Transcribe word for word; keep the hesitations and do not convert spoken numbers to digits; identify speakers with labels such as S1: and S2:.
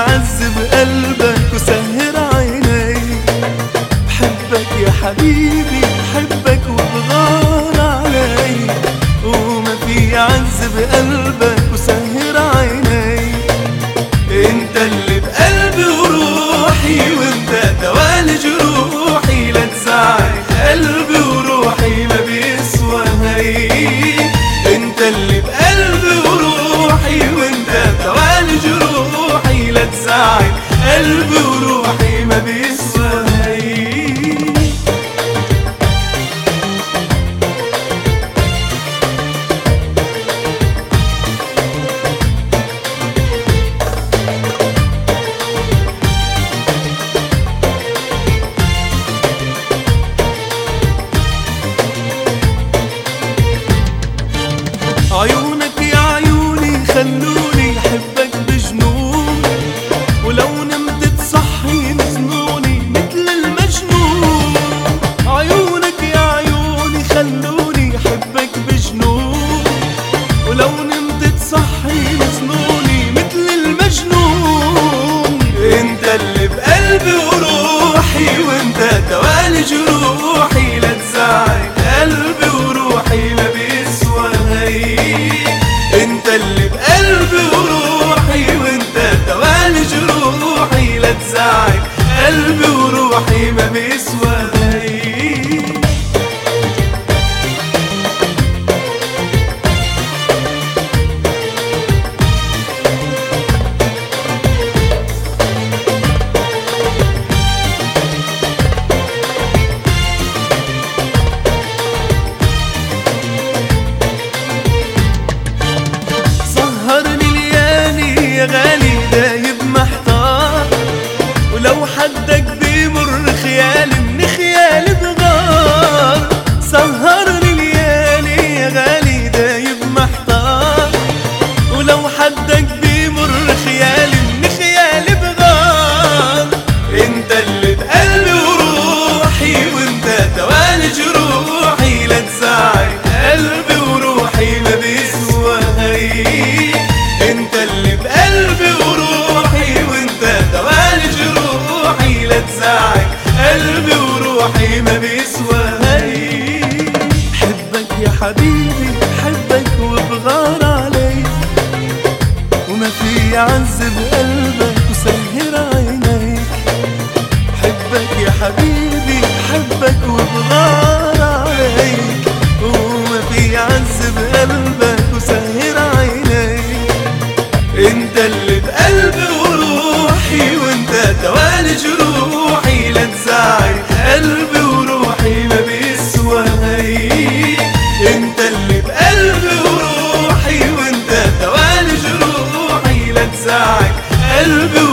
S1: يعذب قلبك وسهر عينيك. بحبك يا حبيبي بحبك وبغار علي، وما في يعذب قلبك وسهر عينيك. انت اللي بقلبي وروحي وانت دوال جروحي، لا تزعل قلبي وروحي ما بيسوى هي. انت اللي بقلبي وروحي وانت دوال جروحي، لا تزعل قلبي وروحي ما بيسوى هي. عيونك يا عيوني خلوني احبك بجنون، ولو نمت تصحي مجنوني مثل المجنون. عيونك يا عيوني خلوني احبك بجنون، ولو نمت تصحي مجنوني مثل المجنون. انت اللي بقلبي وروحي وانت دوال جروحي، لا تزعل قلبي وروحي ما بيسوى هي. انت اللي بقلبي وروحي وانت دوال جروحي، لا تزعل قلبي وروحي ما بيسوى هي. يا غالي دايب محتار، ولو حدك بيمر خيالي من خيالي بغار. سهرني ليالي يا غالي دايب محتار، ولو حدك بيمر خيالي من خيالي بغار. انت اللي بقلبي وروحي وانت دوال جروحي، لا تزعل قلبي وروحي ما بيسوى هي. انت اللي بقلبي وروحي وانت دوال جروحي، لا تزعل قلبي وروحي ما بيسوى هي. بحبك يا حبيبي بحبك وبغار عليك، وما في يعذب قلبك وسهر عينيك. بحبك يا حبيبي بحبك وبغار عليك، وما في يعذب قلبك وسهر عينيك. انت اللي بقلبي وروحي وانت دوال جروحي، لا تزعل قلبي وروحي ما بيسوى هي. انت اللي بقلبي وروحي وانت دوال جروحي، لا تزعل قلبي